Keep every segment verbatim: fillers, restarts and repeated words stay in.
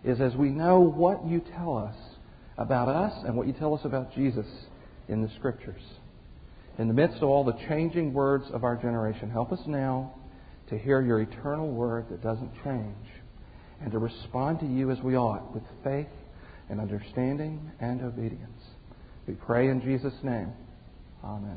is as we know what you tell us about us and what you tell us about Jesus in the Scriptures. In the midst of all the changing words of our generation, help us now to hear your eternal word that doesn't change and to respond to you as we ought with faith and understanding and obedience. We pray in Jesus' name. Amen.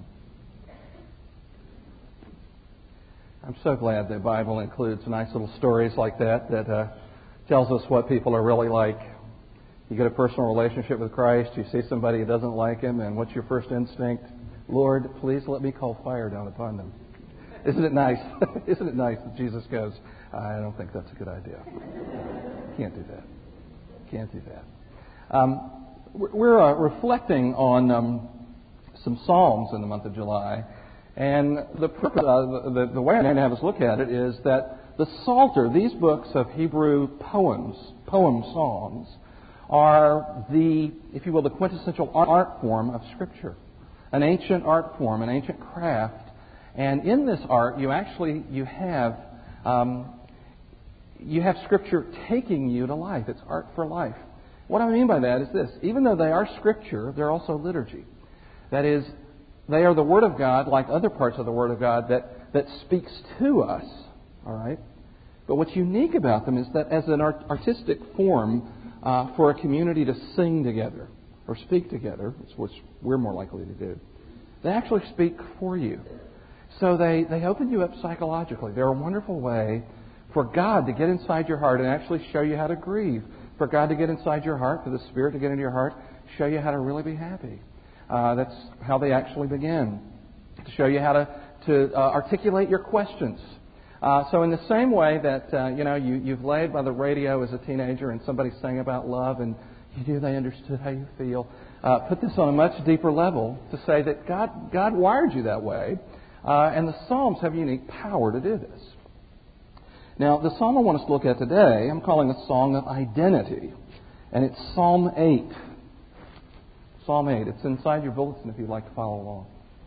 I'm so glad the Bible includes nice little stories like that that uh, tells us what people are really like. You get a personal relationship with Christ, you see somebody who doesn't like Him, and what's your first instinct? Lord, please let me call fire down upon them. Isn't it nice? Isn't it nice that Jesus goes, I don't think that's a good idea. Can't do that. Can't do that. Um, we're uh, reflecting on um, some Psalms in the month of July. And the, purpose, uh, the, the way I'm going to have us look at it is that the Psalter, these books of Hebrew poems, poem songs, are the, if you will, the quintessential art form of Scripture. An ancient art form, an ancient craft. And in this art, you actually, you have, um, you have Scripture taking you to life. It's art for life. What I mean by that is this. Even though they are Scripture, they're also liturgy. That is, they are the Word of God, like other parts of the Word of God, that, that speaks to us. All right? But what's unique about them is that as an art, artistic form uh, for a community to sing together or speak together, which we're more likely to do, they actually speak for you. So they, they open you up psychologically. They're a wonderful way for God to get inside your heart and actually show you how to grieve. For God to get inside your heart, for the Spirit to get into your heart, show you how to really be happy. Uh, that's how they actually begin. To show you how to, to uh, articulate your questions. Uh, so in the same way that, uh, you know, you, you've laid by the radio as a teenager and somebody sang about love and you knew they understood how you feel, uh, put this on a much deeper level to say that God, God wired you that way. Uh, and the Psalms have a unique power to do this. Now, the psalm I want us to look at today, I'm calling a song of identity. And it's Psalm eight. Psalm eight. It's inside your bulletin if you'd like to follow along.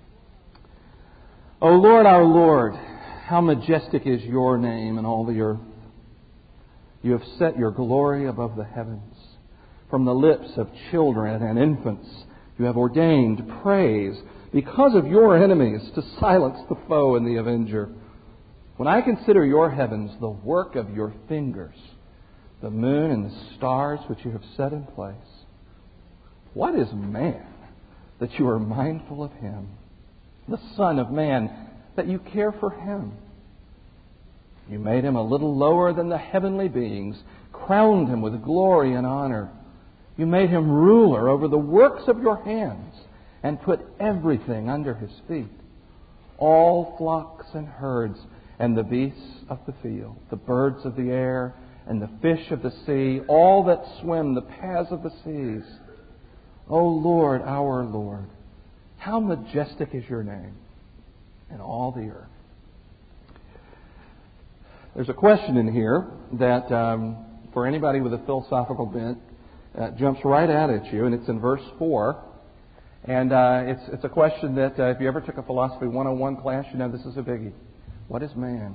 O Lord, our Lord, how majestic is your name in all the earth. You have set your glory above the heavens. From the lips of children and infants you have ordained praise because of your enemies to silence the foe and the avenger. When I consider your heavens, the work of your fingers, the moon and the stars which you have set in place, what is man that you are mindful of him? The Son of Man that you care for him. You made him a little lower than the heavenly beings, crowned him with glory and honor. You made him ruler over the works of your hands and put everything under his feet. All flocks and herds and the beasts of the field, the birds of the air and the fish of the sea, all that swim the paths of the seas. O Lord, our Lord, how majestic is your name in all the earth. There's a question in here that, um, for anybody with a philosophical bent, uh, jumps right out at you, and it's in verse four. And uh, it's it's a question that uh, if you ever took a Philosophy one oh one class, you know this is a biggie. What is man?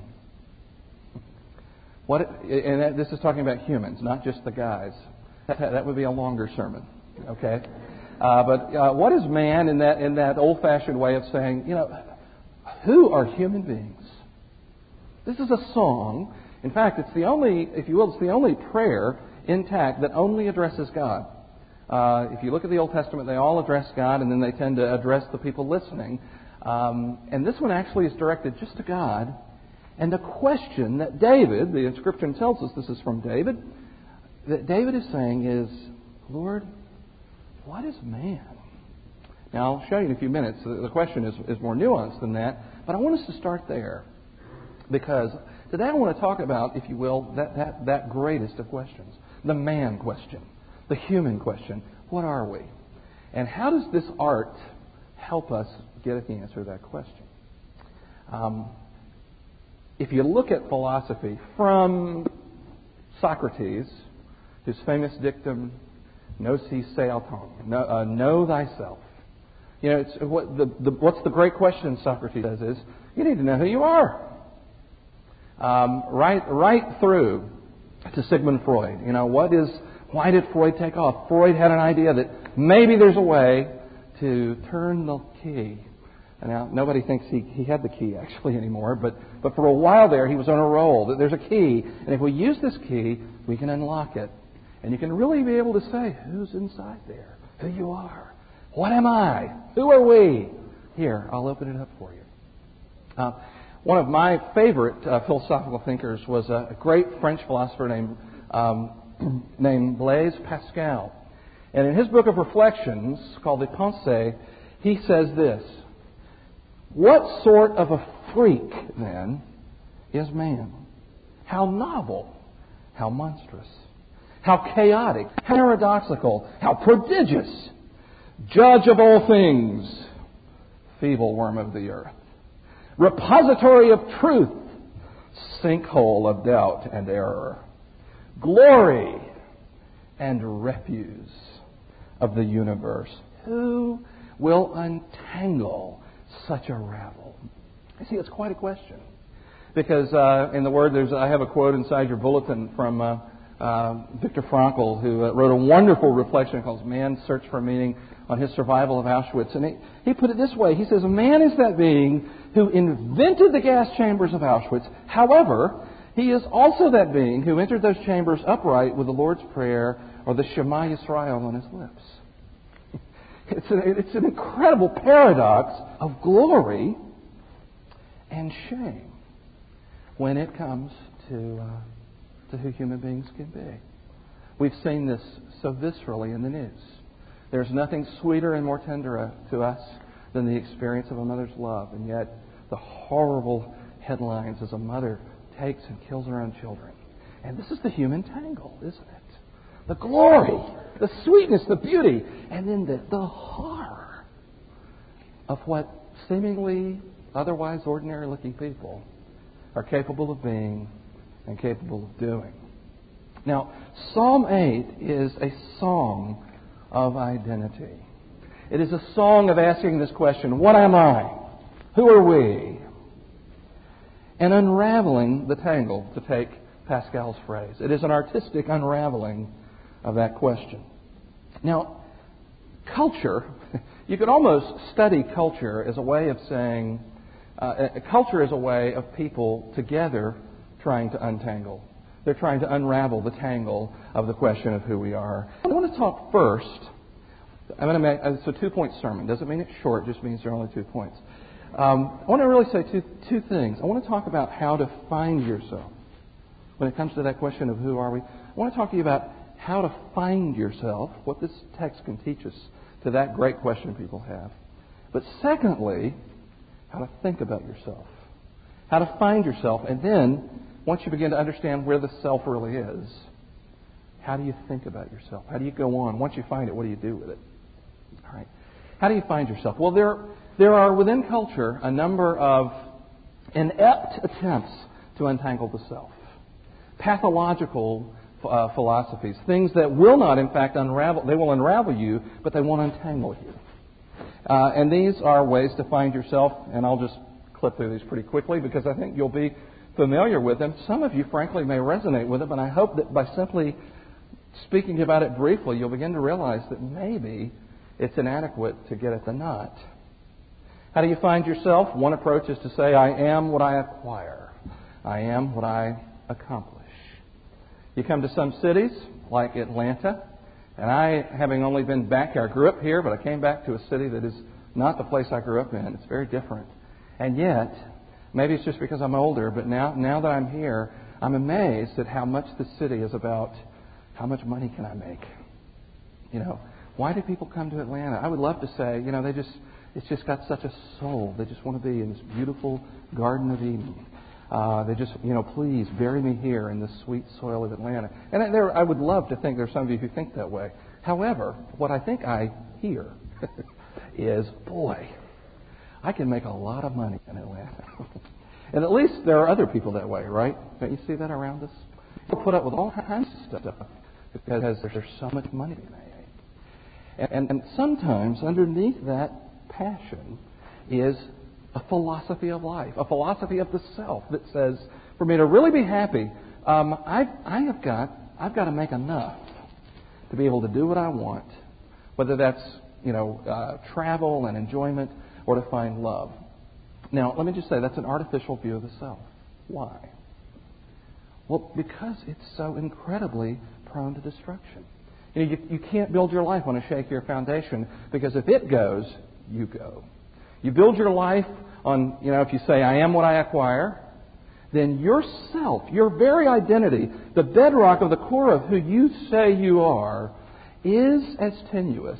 What? And that, this is talking about humans, not just the guys. That, that would be a longer sermon, okay? Uh, but uh, what is man in that in that old-fashioned way of saying, you know, who are human beings? This is a song. In fact, it's the only, if you will, it's the only prayer intact that only addresses God. Uh, if you look at the Old Testament, they all address God, and then they tend to address the people listening. Um, and this one actually is directed just to God. And the question that David, the inscription tells us this is from David, that David is saying is, Lord, what is man? Now, I'll show you in a few minutes. The question is, is more nuanced than that. But I want us to start there. Because today I want to talk about, if you will, that, that, that greatest of questions. The man question. The human question. What are we? And how does this art help us get at the answer to that question? Um, if you look at philosophy from Socrates, his famous dictum, "Know si se auton," know, uh, know thyself. You know, it's what the, the what's the great question Socrates says is, you need to know who you are. Um, right, right through to Sigmund Freud. You know, what is, why did Freud take off? Freud had an idea that maybe there's a way to turn the key. And now, nobody thinks he, he had the key actually anymore, but, but for a while there he was on a roll. That there's a key, and if we use this key, we can unlock it. And you can really be able to say who's inside there, who you are. What am I? Who are we? Here, I'll open it up for you. Uh, one of my favorite uh, philosophical thinkers was a, a great French philosopher named um, named Blaise Pascal. And in his book of reflections, called Les Pensées, he says this: what sort of a freak, then, is man? How novel, how monstrous, how chaotic, how paradoxical, how prodigious, judge of all things, feeble worm of the earth, repository of truth, sinkhole of doubt and error, glory and refuse of the universe. Who will untangle such a ravel? You see, it's quite a question. Because uh, in the Word, there's I have a quote inside your bulletin from uh, uh, Viktor Frankl, who uh, wrote a wonderful reflection called Man's Search for Meaning on his survival of Auschwitz. And he, he put it this way. He says, man is that being who invented the gas chambers of Auschwitz. However, he is also that being who entered those chambers upright with the Lord's Prayer or the Shema Yisrael on his lips. It's, a, it's an incredible paradox of glory and shame when it comes to uh, to who human beings can be. We've seen this so viscerally in the news. There's nothing sweeter and more tender to us than the experience of a mother's love, and yet the horrible headlines as a mother takes and kills her own children. And this is the human tangle, isn't it? The glory, the sweetness, the beauty, and then the, the horror of what seemingly otherwise ordinary-looking people are capable of being and capable of doing. Now, Psalm eight is a song of identity. It is a song of asking this question: what am I? Who are we? And unraveling the tangle, to take Pascal's phrase. It is an artistic unraveling of that question. Now, culture, you could almost study culture as a way of saying, uh, culture is a way of people together trying to untangle. They're trying to unravel the tangle of the question of who we are. I want to talk first. I'm going to make it's a two-point sermon. Doesn't mean it's short; it just means there are only two points. Um, I want to really say two two things. I want to talk about how to find yourself when it comes to that question of who are we. I want to talk to you about how to find yourself, what this text can teach us to that great question people have. But secondly, how to think about yourself, how to find yourself, and then once you begin to understand where the self really is, how do you think about yourself? How do you go on? Once you find it, what do you do with it? All right. How do you find yourself? Well, there there are within culture a number of inept attempts to untangle the self. Pathological uh, philosophies, things that will not, in fact, unravel. They will unravel you, but they won't untangle you. Uh, and these are ways to find yourself, and I'll just clip through these pretty quickly because I think you'll be familiar with them. Some of you, frankly, may resonate with it, but I hope that by simply speaking about it briefly, you'll begin to realize that maybe it's inadequate to get at the knot. How do you find yourself? One approach is to say, I am what I acquire. I am what I accomplish. You come to some cities, like Atlanta, and I, having only been back here, I grew up here, but I came back to a city that is not the place I grew up in. It's very different. And yet, maybe it's just because I'm older, but now, now that I'm here, I'm amazed at how much the city is about how much money can I make. You know, why do people come to Atlanta? I would love to say, you know, they just, it's just got such a soul. They just want to be in this beautiful Garden of Eden. Uh, they just, you know, please bury me here in the sweet soil of Atlanta. And there, I would love to think there are some of you who think that way. However, what I think I hear is, boy, I can make a lot of money in Atlanta. And at least there are other people that way, right? Don't you see that around us? People put up with all kinds of stuff because there's so much money to be made. And, and sometimes underneath that passion is a philosophy of life, a philosophy of the self that says, for me to really be happy, um, I've, I have got, I've got to make enough to be able to do what I want, whether that's, you know, uh, travel and enjoyment or to find love. Now, let me just say that's an artificial view of the self. Why? Well, because it's so incredibly prone to destruction. You know, you, you can't build your life on a shakier foundation, because if it goes, you go. You build your life on, you know, if you say, I am what I acquire, then yourself, your very identity, the bedrock of the core of who you say you are, is as tenuous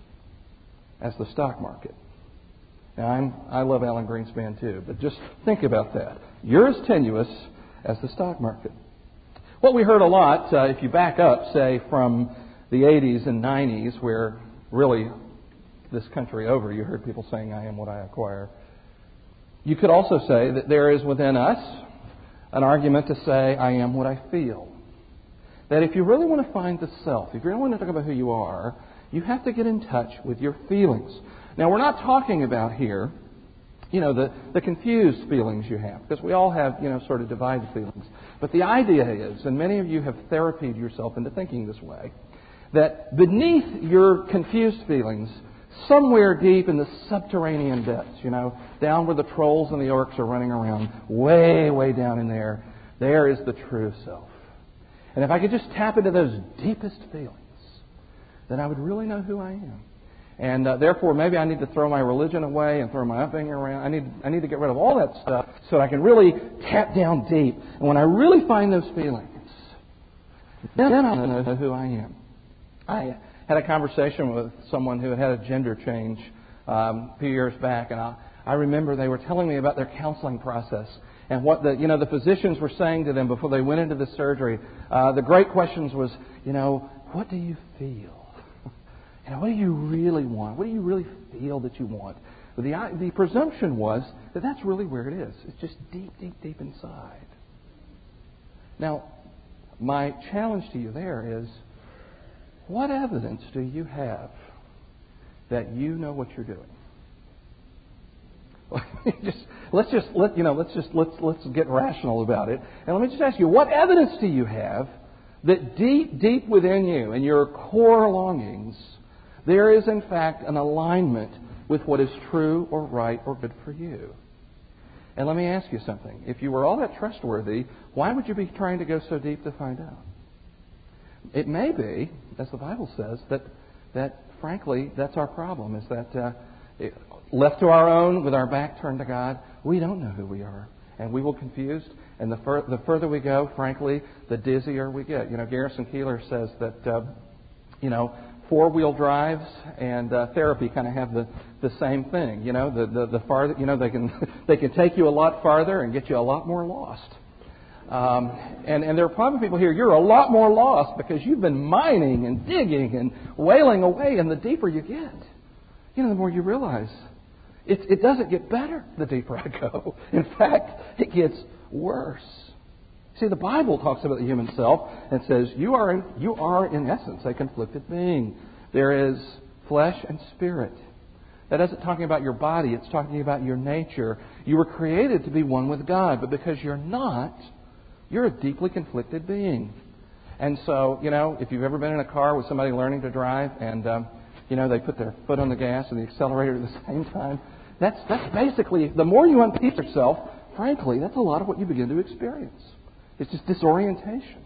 as the stock market. Now, I'm, I love Alan Greenspan too, but just think about that. You're as tenuous as the stock market. What we heard a lot, uh, if you back up, say, from the eighties and nineties, where really this country over, you heard people saying, I am what I acquire. You could also say that there is within us an argument to say, I am what I feel. That if you really want to find the self, if you really want to talk about who you are, you have to get in touch with your feelings. Now, we're not talking about here, you know, the, the confused feelings you have, because we all have, you know, sort of divided feelings. But the idea is, and many of you have therapied yourself into thinking this way, that beneath your confused feelings, somewhere deep in the subterranean depths, you know, down where the trolls and the orcs are running around, way, way down in there, there is the true self. And if I could just tap into those deepest feelings, then I would really know who I am. And uh, therefore, maybe I need to throw my religion away and throw my upbringing around. I need, I need to get rid of all that stuff so I can really tap down deep. And when I really find those feelings, then I'll know who I am. I had a conversation with someone who had had a gender change um, a few years back, and I, I remember they were telling me about their counseling process and what the you know the physicians were saying to them before they went into the surgery. Uh, the great questions was, you know, what do you feel? You know, what do you really want? What do you really feel that you want? But the the presumption was that that's really where it is. It's just deep, deep, deep inside. Now, my challenge to you there is, what evidence do you have that you know what you're doing? just, let's just let you know. Let's just let's let's get rational about it. And let me just ask you: what evidence do you have that deep, deep within you and your core longings, there is in fact an alignment with what is true or right or good for you? And let me ask you something: if you were all that trustworthy, why would you be trying to go so deep to find out? It may be, as the Bible says, that, that frankly, that's our problem, is that uh, it, left to our own, with our back turned to God, we don't know who we are. And we will confused. And the, fur- the further we go, frankly, the dizzier we get. You know, Garrison Keillor says that, uh, you know, four-wheel drives and uh, therapy kind of have the, the same thing. You know, the, the, the farther, you know, they can, they can take you a lot farther and get you a lot more lost. Um, and, and there are probably people here, you're a lot more lost because you've been mining and digging and wailing away, and the deeper you get, you know, the more you realize it, it doesn't get better the deeper I go. In fact, it gets worse. See, the Bible talks about the human self and says you are in, you are in essence a conflicted being. There is flesh and spirit. That isn't talking about your body, it's talking about your nature. You were created to be one with God, but because you're not, you're a deeply conflicted being. And so, you know, if you've ever been in a car with somebody learning to drive and, um, you know, they put their foot on the gas and the accelerator at the same time, that's that's basically, the more you unpiece yourself, frankly, that's a lot of what you begin to experience. It's just disorientation.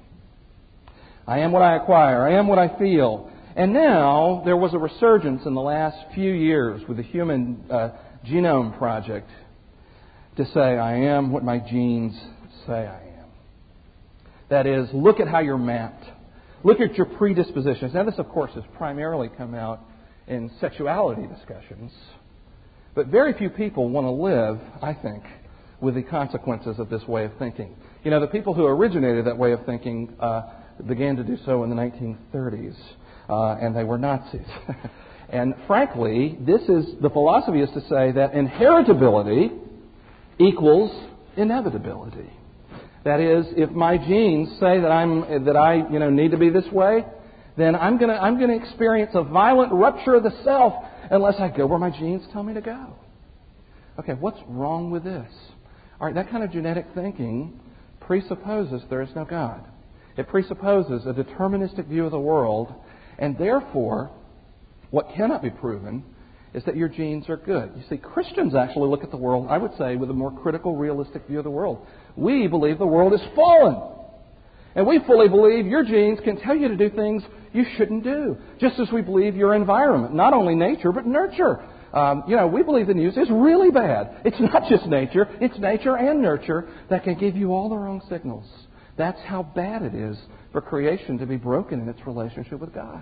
I am what I acquire. I am what I feel. And now there was a resurgence in the last few years with the Human uh, Genome Project to say, I am what my genes say I am. That is, look at how you're mapped. Look at your predispositions. Now, this, of course, has primarily come out in sexuality discussions. But very few people want to live, I think, with the consequences of this way of thinking. You know, the people who originated that way of thinking uh, began to do so in the nineteen thirties, uh, and they were Nazis. And frankly, this is the philosophy is to say that inheritability equals inevitability. That is, if my genes say that I'm that I you know need to be this way, then I'm gonna I'm gonna experience a violent rupture of the self unless I go where my genes tell me to go. Okay, what's wrong with this? All right, that kind of genetic thinking presupposes there is no God. It presupposes a deterministic view of the world, and therefore, what cannot be proven is that your genes are good. You see, Christians actually look at the world, I would say, with a more critical, realistic view of the world. We believe the world is fallen. And we fully believe your genes can tell you to do things you shouldn't do. Just as we believe your environment, not only nature, but nurture. Um, you know, we believe the news is really bad. It's not just nature, it's nature and nurture that can give you all the wrong signals. That's how bad it is for creation to be broken in its relationship with God.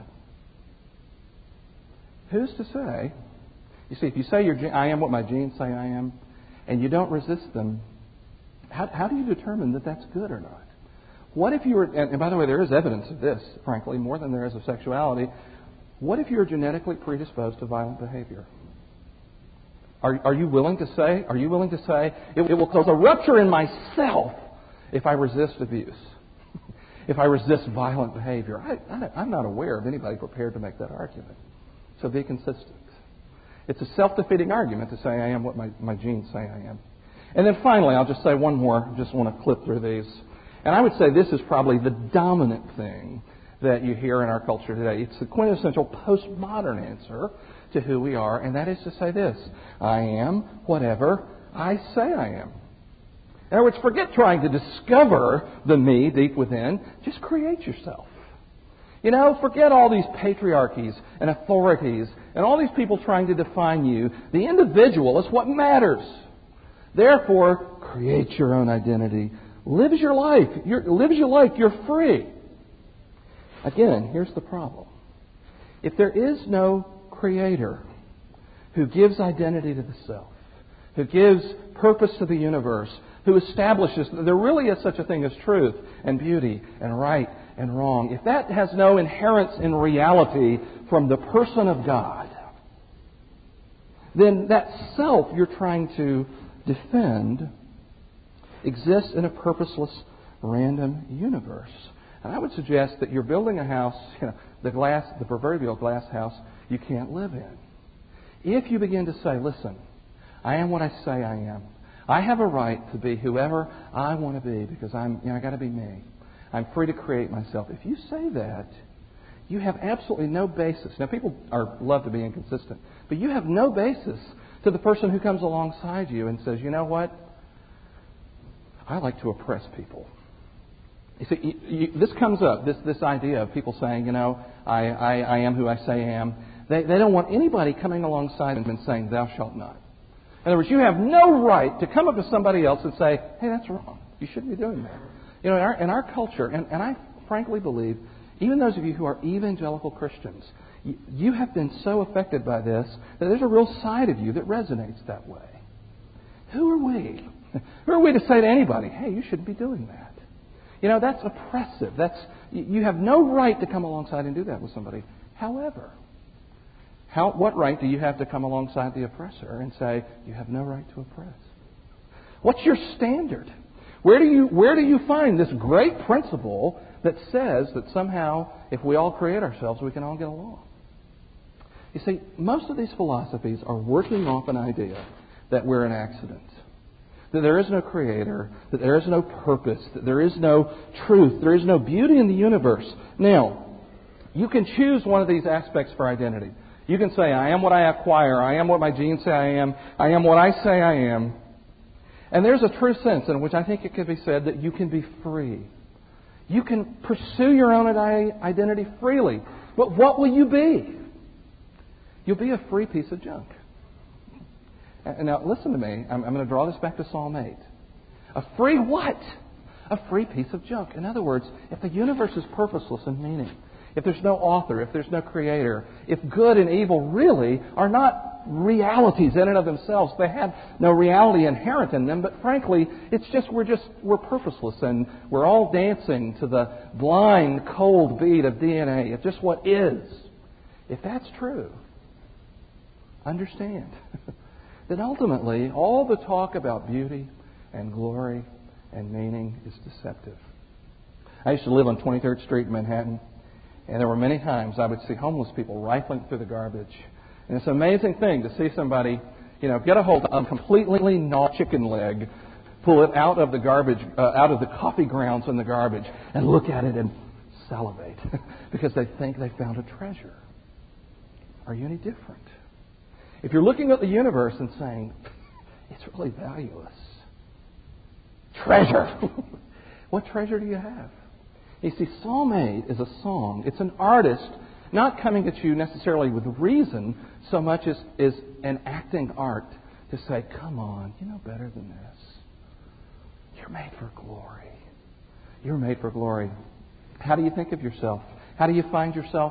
Who's to say? You see, if you say your, I am what my genes say I am, and you don't resist them, how, how do you determine that that's good or not? What if you were, and, and by the way, there is evidence of this, frankly, more than there is of sexuality. What if you were genetically predisposed to violent behavior? Are, are you willing to say, are you willing to say, it, it will cause a rupture in myself if I resist abuse, if I resist violent behavior? I, I, I'm not aware of anybody prepared to make that argument. So be consistent. It's a self-defeating argument to say I am what my, my genes say I am. And then finally, I'll just say one more. I just want to clip through these. And I would say this is probably the dominant thing that you hear in our culture today. It's the quintessential postmodern answer to who we are, and that is to say this: I am whatever I say I am. In other words, forget trying to discover the me deep within. Just create yourself. You know, forget all these patriarchies and authorities and all these people trying to define you. The individual is what matters. Therefore, create your own identity. Live as your life. You're, live as you like. You're free. Again, here's the problem. If there is no Creator who gives identity to the self, who gives purpose to the universe, who establishes that there really is such a thing as truth and beauty and right and wrong, if that has no inherence in reality from the person of God, then that self you're trying to defend exists in a purposeless, random universe. And I would suggest that you're building a house, you know, the glass, the proverbial glass house you can't live in. If you begin to say, listen, I am what I say I am. I have a right to be whoever I want to be because I'm, you know, I got to be me. I'm free to create myself. If you say that, you have absolutely no basis. Now, people are love to be inconsistent, but you have no basis to the person who comes alongside you and says, you know what? I like to oppress people. You see, you, you, this comes up, this this idea of people saying, you know, I, I, I am who I say I am. They, they don't want anybody coming alongside them and saying, thou shalt not. In other words, you have no right to come up to somebody else and say, hey, that's wrong. You shouldn't be doing that. You know, in our, in our culture, and, and I frankly believe, even those of you who are evangelical Christians, you, you have been so affected by this that there's a real side of you that resonates that way. Who are we? Who are we to say to anybody, hey, you shouldn't be doing that? You know, that's oppressive. That's you have no right to come alongside and do that with somebody. However, how, what right do you have to come alongside the oppressor and say, you have no right to oppress? What's your standard? Where do you where do you find this great principle that says that somehow, if we all create ourselves, we can all get along? You see, most of these philosophies are working off an idea that we're an accident, that there is no creator, that there is no purpose, that there is no truth, there is no beauty in the universe. Now, you can choose one of these aspects for identity. You can say, I am what I acquire, I am what my genes say I am, I am what I say I am. And there's a true sense in which I think it could be said that you can be free. You can pursue your own identity freely. But what will you be? You'll be a free piece of junk. And now, listen to me. I'm, I'm going to draw this back to Psalm eight. A free what? A free piece of junk. In other words, if the universe is purposeless in meaning, if there's no author, if there's no creator, if good and evil really are not realities in and of themselves, they have no reality inherent in them, but frankly, it's just we're just we're purposeless and we're all dancing to the blind, cold beat of D N A. It's just what is. If that's true, understand that ultimately all the talk about beauty and glory and meaning is deceptive. I used to live on twenty-third Street in Manhattan, and there were many times I would see homeless people rifling through the garbage. And it's an amazing thing to see somebody, you know, get a hold of a completely gnawed chicken leg, pull it out of the garbage, uh, out of the coffee grounds in the garbage, and look at it and salivate because they think they found a treasure. Are you any different? If you're looking at the universe and saying, it's really valueless, treasure, what treasure do you have? You see, Psalm eight is a song. It's an artist not coming at you necessarily with reason so much as is an acting art to say, come on, you know better than this. You're made for glory. You're made for glory. How do you think of yourself? How do you find yourself?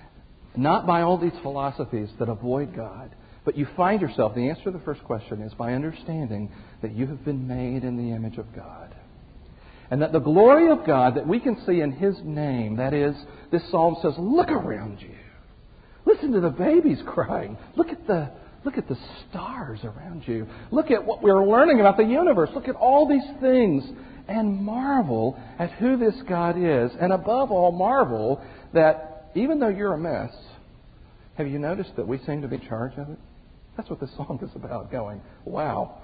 Not by all these philosophies that avoid God, but you find yourself, the answer to the first question is by understanding that you have been made in the image of God. And that the glory of God that we can see in His name, that is, this psalm says, look around you. Listen to the babies crying. Look at the look at the stars around you. Look at what we're learning about the universe. Look at all these things and marvel at who this God is. And above all, marvel that even though you're a mess, have you noticed that we seem to be in charge of it? That's what this song is about, going, wow,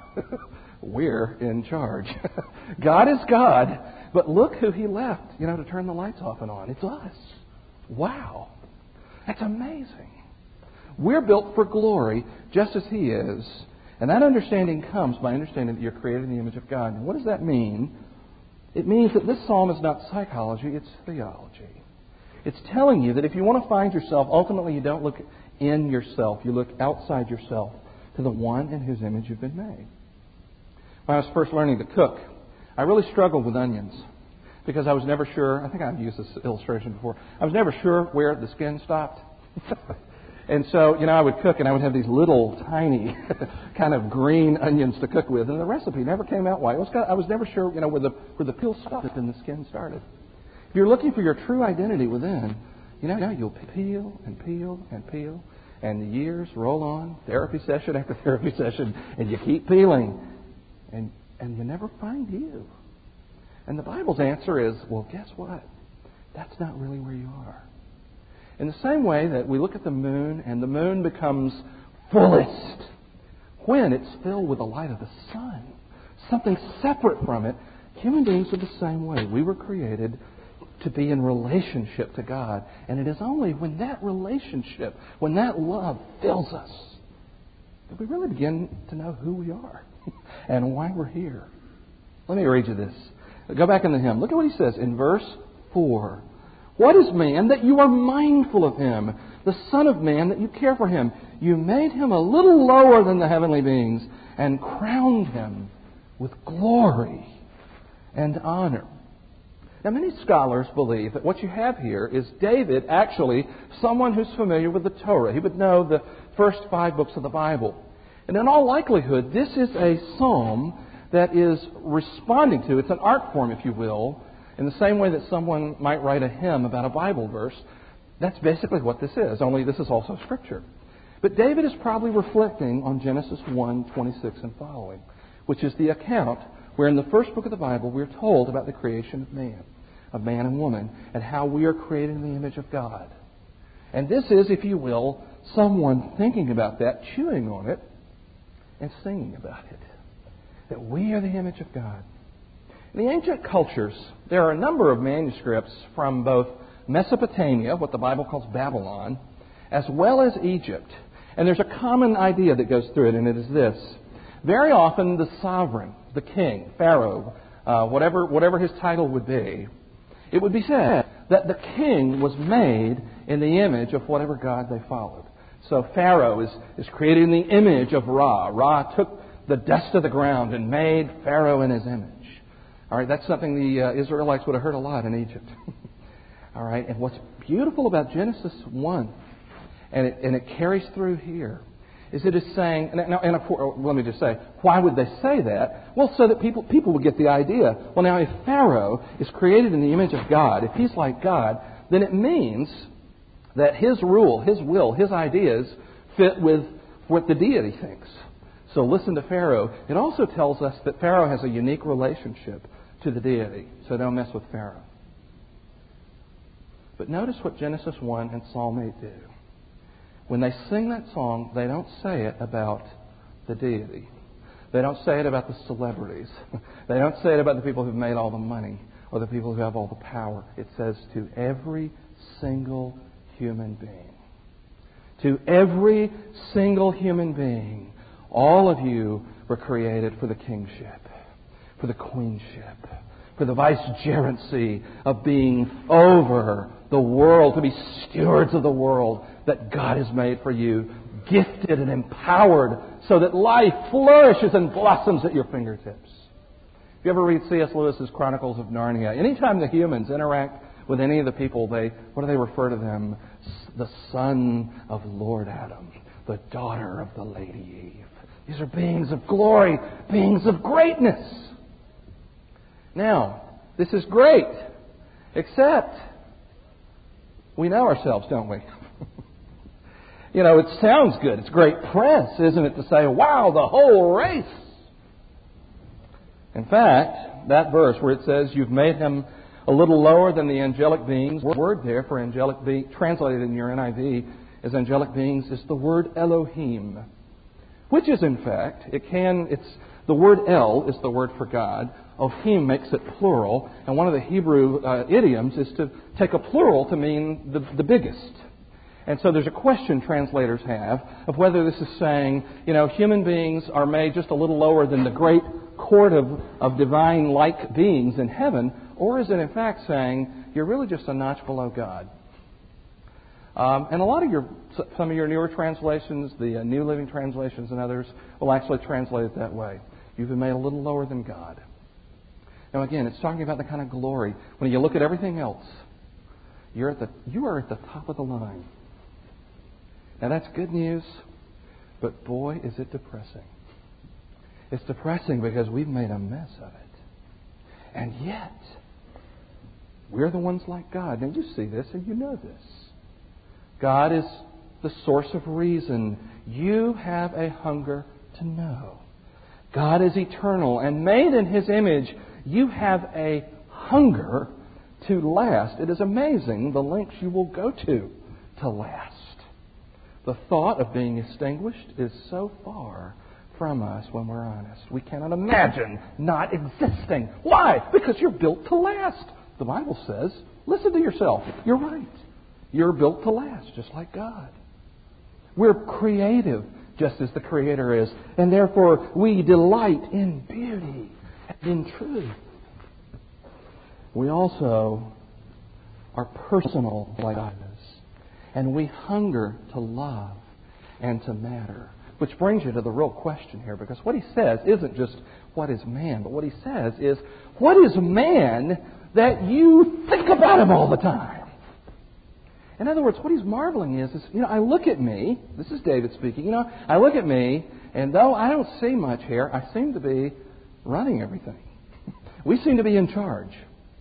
we're in charge. God is God, but look who He left, you know, to turn the lights off and on. It's us. Wow. That's amazing. We're built for glory just as He is. And that understanding comes by understanding that you're created in the image of God. And what does that mean? It means that this psalm is not psychology, it's theology. It's telling you that if you want to find yourself, ultimately you don't look in yourself. You look outside yourself to the one in whose image you've been made. When I was first learning to cook, I really struggled with onions because I was never sure. I think I've used this illustration before. I was never sure where the skin stopped. And so, you know, I would cook and I would have these little tiny kind of green onions to cook with. And the recipe never came out white. It was kind of, I was never sure, you know, where the, where the peel stopped and the skin started. If you're looking for your true identity within, you know, you'll peel and peel and peel. And the years roll on, therapy session after therapy session, and you keep peeling. And, and you never find you. And the Bible's answer is, well, guess what? That's not really where you are. In the same way that we look at the moon, and the moon becomes fullest when it's filled with the light of the sun. Something separate from it. Human beings are the same way. We were created to be in relationship to God. And it is only when that relationship, when that love fills us, that we really begin to know who we are and why we're here. Let me read you this. Go back in the hymn. Look at what he says in verse four. What is man that you are mindful of him? The Son of Man that you care for him. You made him a little lower than the heavenly beings and crowned him with glory and honor. Now, many scholars believe that what you have here is David, actually someone who's familiar with the Torah. He would know the first five books of the Bible. And in all likelihood, this is a psalm that is responding to, it's an art form, if you will, in the same way that someone might write a hymn about a Bible verse. That's basically what this is, only this is also Scripture. But David is probably reflecting on Genesis one twenty-six and following, which is the account where in the first book of the Bible we're told about the creation of man, of man and woman, and how we are created in the image of God. And this is, if you will, someone thinking about that, chewing on it, and singing about it. That we are the image of God. In the ancient cultures, there are a number of manuscripts from both Mesopotamia, what the Bible calls Babylon, as well as Egypt. And there's a common idea that goes through it, and it is this. Very often the sovereign, the king, Pharaoh, uh, whatever, whatever his title would be, it would be said that the king was made in the image of whatever god they followed. So Pharaoh is, is created in the image of Ra. Ra took the dust of the ground and made Pharaoh in his image. All right, that's something the uh, Israelites would have heard a lot in Egypt. All right, and what's beautiful about Genesis one, and it, and it carries through here, is it is saying, and, now, and of course, let me just say, why would they say that? Well, so that people people would get the idea. Well, now, if Pharaoh is created in the image of God, if he's like God, then it means that his rule, his will, his ideas fit with what the deity thinks. So listen to Pharaoh. It also tells us that Pharaoh has a unique relationship to the deity. So don't mess with Pharaoh. But notice what Genesis one and Psalm eight do. When they sing that song, they don't say it about the deity. They don't say it about the celebrities. They don't say it about the people who've made all the money or the people who have all the power. It says to every single human being. To every single human being, all of you were created for the kingship, for the queenship, for the vicegerency of being over the world, to be stewards of the world that God has made for you, gifted and empowered so that life flourishes and blossoms at your fingertips. If you ever read C S Lewis's Chronicles of Narnia, anytime the humans interact with any of the people, they what do they refer to them? The son of Lord Adam, the daughter of the Lady Eve. These are beings of glory, beings of greatness. Now, this is great, except we know ourselves, don't we? You know, it sounds good. It's great press, isn't it, to say, wow, the whole race. In fact, that verse where it says, you've made him a little lower than the angelic beings, the word there for angelic being, translated in your N I V as angelic beings, is the word Elohim, which is, in fact, it can, it's, the word El is the word for God. Ohim makes it plural, and one of the Hebrew uh, idioms is to take a plural to mean the, the biggest. And so there's a question translators have of whether this is saying, you know, human beings are made just a little lower than the great court of, of divine-like beings in heaven, or is it in fact saying you're really just a notch below God? Um, and a lot of your, some of your newer translations, the uh, New Living Translations and others, will actually translate it that way. You've been made a little lower than God. Now again, it's talking about the kind of glory. When you look at everything else, you're at the, you are at the top of the line. Now that's good news, but boy, is it depressing. It's depressing because we've made a mess of it. And yet, we're the ones like God. Now you see this and you know this. God is the source of reason. You have a hunger to know. God is eternal and made in His image. You have a hunger to last. It is amazing the lengths you will go to to last. The thought of being extinguished is so far from us when we're honest. We cannot imagine not existing. Why? Because you're built to last. The Bible says, listen to yourself. You're right. You're built to last, just like God. We're creative, just as the Creator is. And therefore, we delight in beauty and in truth. We also are personal like God is. And we hunger to love and to matter. Which brings you to the real question here, because what he says isn't just what is man, but what he says is, what is man that you think about him all the time? In other words, what he's marveling is, is, you know, I look at me, this is David speaking, you know, I look at me, and though I don't see much here, I seem to be running everything. We seem to be in charge.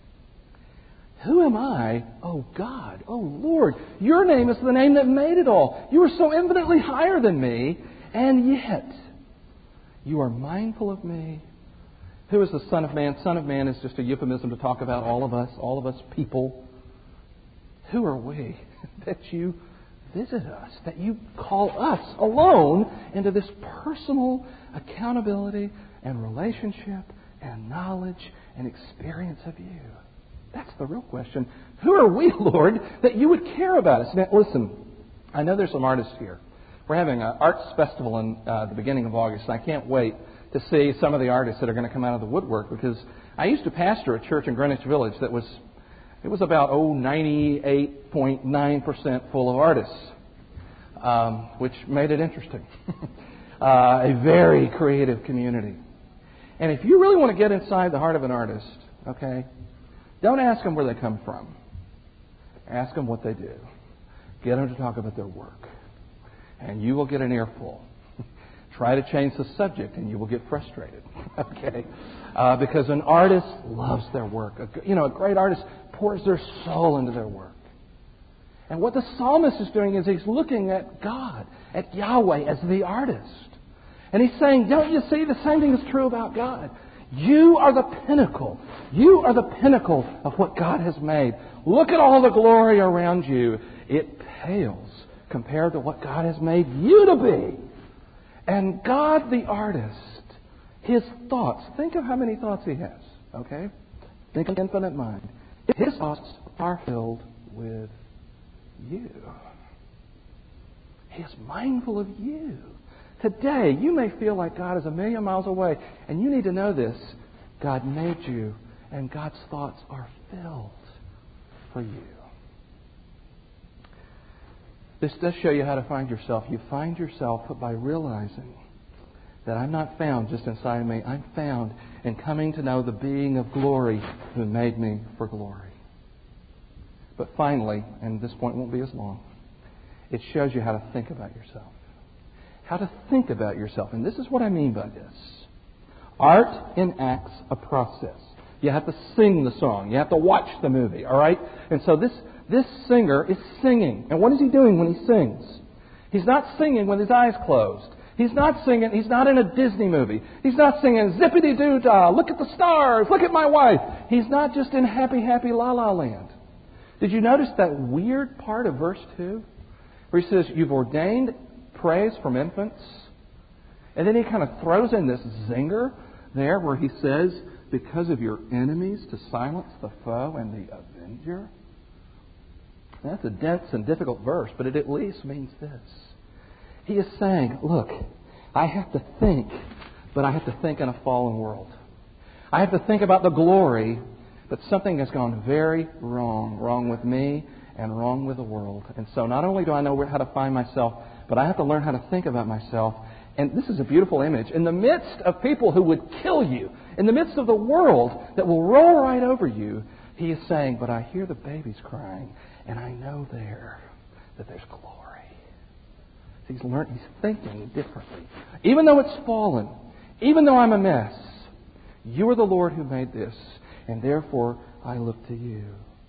Who am I? Oh, God. Oh, Lord. Your name is the name that made it all. You are so infinitely higher than me, and yet you are mindful of me. Who is the Son of Man? Son of Man is just a euphemism to talk about all of us, all of us people. Who are we that you visit us, that you call us alone into this personal accountability and relationship and knowledge and experience of you? That's the real question. Who are we, Lord, that you would care about us? Now, listen, I know there's some artists here. We're having an arts festival in uh, the beginning of August, and I can't wait to see some of the artists that are going to come out of the woodwork, because I used to pastor a church in Greenwich Village that was, it was about, oh, ninety-eight point nine percent full of artists, um, which made it interesting. uh, a very creative community. And if you really want to get inside the heart of an artist, okay, don't ask them where they come from. Ask them what they do. Get them to talk about their work. And you will get an earful. Try to change the subject and you will get frustrated. Okay? Uh, because an artist loves their work. A, you know, a great artist pours their soul into their work. And what the psalmist is doing is he's looking at God, at Yahweh as the artist. And he's saying, don't you see, the same thing is true about God. You are the pinnacle. You are the pinnacle of what God has made. Look at all the glory around you. It pales compared to what God has made you to be. And God, the artist, His thoughts, think of how many thoughts He has, okay? Think of infinite mind. His thoughts are filled with you. He is mindful of you. Today, you may feel like God is a million miles away, and you need to know this. God made you, and God's thoughts are filled for you. This does show you how to find yourself. You find yourself by realizing that I'm not found just inside me. I'm found in coming to know the being of glory who made me for glory. But finally, and this point won't be as long, it shows you how to think about yourself. How to think about yourself. And this is what I mean by this. Art enacts a process. You have to sing the song. You have to watch the movie, all right? And so this, this singer is singing. And what is he doing when he sings? He's not singing with his eyes closed. He's not singing, he's not in a Disney movie. He's not singing zippity-doo-dah, look at the stars, look at my wife. He's not just in happy, happy la-la land. Did you notice that weird part of verse two? Where he says, you've ordained praise from infants. And then he kind of throws in this zinger there where he says, because of your enemies to silence the foe and the avenger. That's a dense and difficult verse, but it at least means this. He is saying, look, I have to think, but I have to think in a fallen world. I have to think about the glory, but something has gone very wrong. Wrong with me and wrong with the world. And so not only do I know how to find myself, but I have to learn how to think about myself. And this is a beautiful image. In the midst of people who would kill you, in the midst of the world that will roll right over you, he is saying, but I hear the babies crying, and I know there that there's glory. He's learned, he's thinking differently. Even though it's fallen, even though I'm a mess, you are the Lord who made this, and therefore I look to you.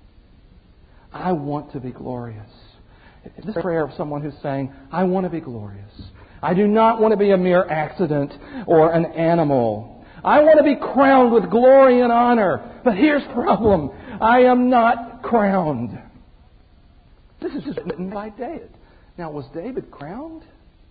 I want to be glorious. This is a prayer of someone who's saying, I want to be glorious. I do not want to be a mere accident or an animal. I want to be crowned with glory and honor. But here's the problem. I am not crowned. This is just written by David. Now, was David crowned?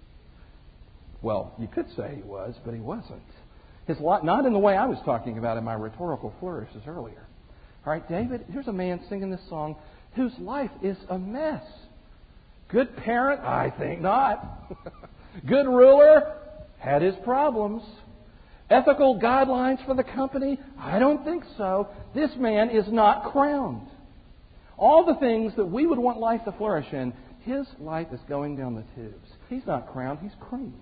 Well, you could say he was, but he wasn't. His lot, not in the way I was talking about in my rhetorical flourishes earlier. All right, David, here's a man singing this song whose life is a mess. Good parent? I think not. Good ruler? Had his problems. Ethical guidelines for the company? I don't think so. This man is not crowned. All the things that we would want life to flourish in, his life is going down the tubes. He's not crowned, he's creamed.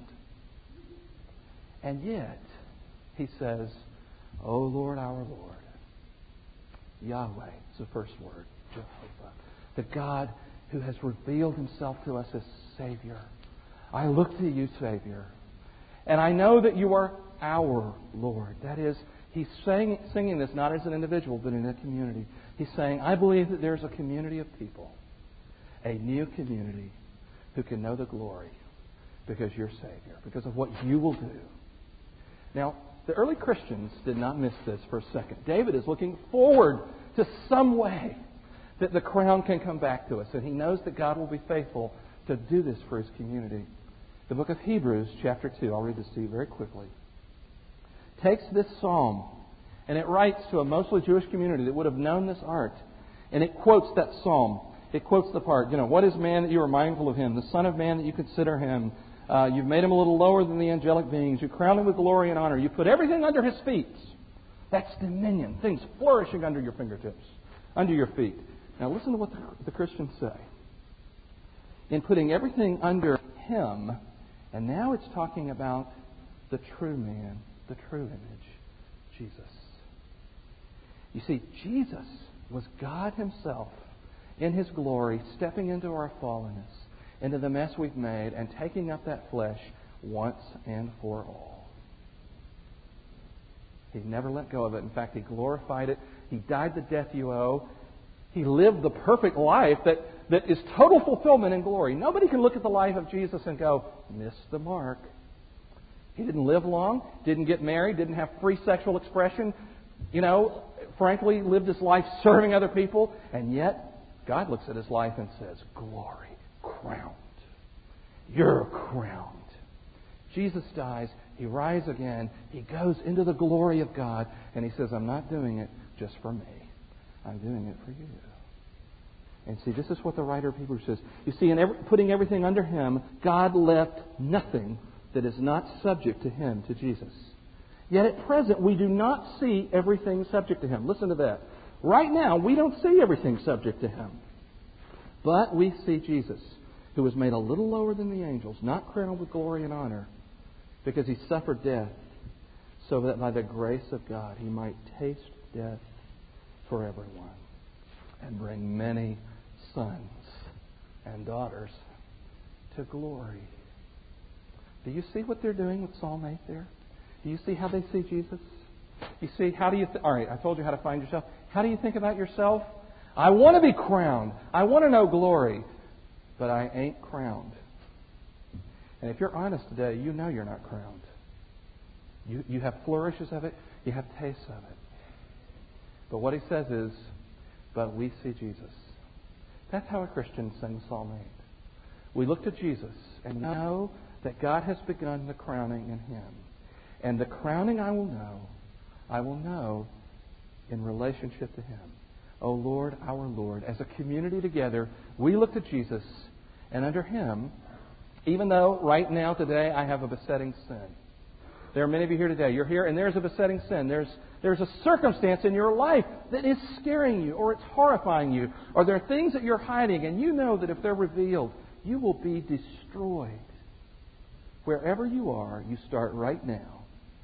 And yet, he says, O Lord, our Lord. Yahweh is the first word, Jehovah. The God who has revealed himself to us as Savior. I look to you, Savior. And I know that you are our Lord. That is, he's saying, singing this not as an individual, but in a community. He's saying, I believe that there's a community of people, a new community, who can know the glory because you're Savior, because of what you will do. Now, the early Christians did not miss this for a second. David is looking forward to some way that the crown can come back to us. And he knows that God will be faithful to do this for his community. The book of Hebrews, chapter two, I'll read this to you very quickly, takes this psalm and it writes to a mostly Jewish community that would have known this art. And it quotes that psalm. It quotes the part, you know, what is man that you are mindful of him? The Son of Man that you consider him. Uh, you've made him a little lower than the angelic beings. You crown him with glory and honor. You put everything under his feet. That's dominion. Things flourishing under your fingertips, under your feet. Now listen to what the, the Christians say. In putting everything under him, and now it's talking about the true man, the true image, Jesus. You see, Jesus was God himself in his glory, stepping into our fallenness, into the mess we've made, and taking up that flesh once and for all. He never let go of it. In fact, he glorified it. He died the death you owe. He lived the perfect life that, that is total fulfillment and glory. Nobody can look at the life of Jesus and go, missed the mark. He didn't live long, didn't get married, didn't have free sexual expression, you know, frankly, lived his life serving other people, and yet God looks at his life and says, glory, crowned. You're crowned. Jesus dies. He rises again. He goes into the glory of God. And He says, I'm not doing it just for me. I'm doing it for you. And see, this is what the writer of Hebrews says. You see, in every, putting everything under Him, God left nothing that is not subject to Him, to Jesus. Yet at present, we do not see everything subject to Him. Listen to that. Right now, we don't see everything subject to Him. But we see Jesus, who was made a little lower than the angels, not crowned with glory and honor, because He suffered death, so that by the grace of God He might taste death for everyone and bring many sons and daughters to glory. Do you see what they're doing with Psalm eight there? Do you see how they see Jesus? You see, how do you... Th- All right, I told you how to find yourself. How do you think about yourself? I want to be crowned. I want to know glory. But I ain't crowned. And if you're honest today, you know you're not crowned. You, you have flourishes of it. You have tastes of it. But what he says is, but we see Jesus. That's how a Christian sings Psalm eight. We look to Jesus and know that God has begun the crowning in Him. And the crowning I will know, I will know in relationship to Him. O Lord, our Lord, as a community together, we look to Jesus, and under Him, even though right now, today, I have a besetting sin. There are many of you here today. You're here and there's a besetting sin. There's, there's a circumstance in your life that is scaring you, or it's horrifying you, or there are things that you're hiding, and you know that if they're revealed, you will be destroyed. Wherever you are, you start right now.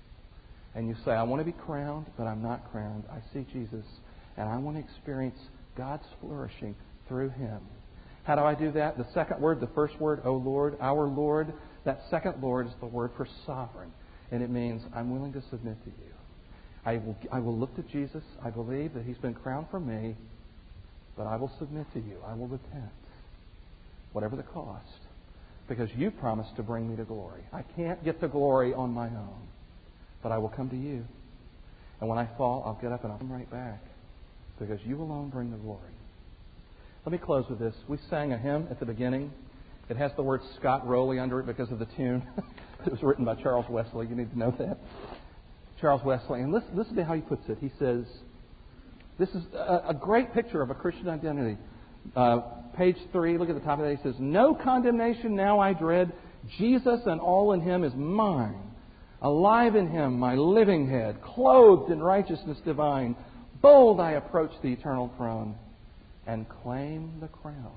And you say, I want to be crowned, but I'm not crowned. I see Jesus, and I want to experience God's flourishing through Him. How do I do that? The second word, the first word, O Lord, our Lord, that second Lord is the word for sovereign. And it means I'm willing to submit to you. I will, I will look to Jesus. I believe that He's been crowned for me, but I will submit to you. I will repent, whatever the cost, because you promised to bring me to glory. I can't get to glory on my own, but I will come to you. And when I fall, I'll get up and I'll come right back, because you alone bring the glory. Let me close with this. We sang a hymn at the beginning. It has the word Scott Rowley under it because of the tune. It was written by Charles Wesley. You need to know that. Charles Wesley. And listen, listen to how he puts it. He says, this is a, a great picture of a Christian identity. Uh, page three, look at the top of that. He says, no condemnation now I dread. Jesus and all in Him is mine. Alive in Him, my living head. Clothed in righteousness divine. Bold I approach the eternal throne and claim the crown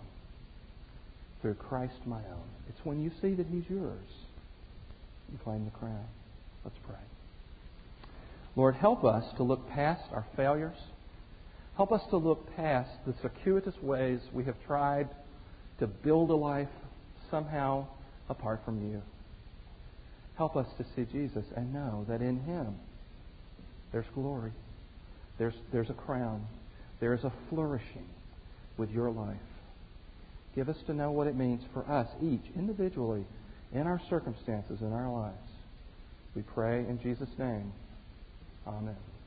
through Christ my own. It's when you see that He's yours, you claim the crown. Let's pray. Lord, help us to look past our failures. Help us to look past the circuitous ways we have tried to build a life somehow apart from you. Help us to see Jesus and know that in Him there's glory. There's, there's a crown. There's a flourishing with your life. Give us to know what it means for us, each, individually, in our circumstances, in our lives. We pray in Jesus' name. Amen.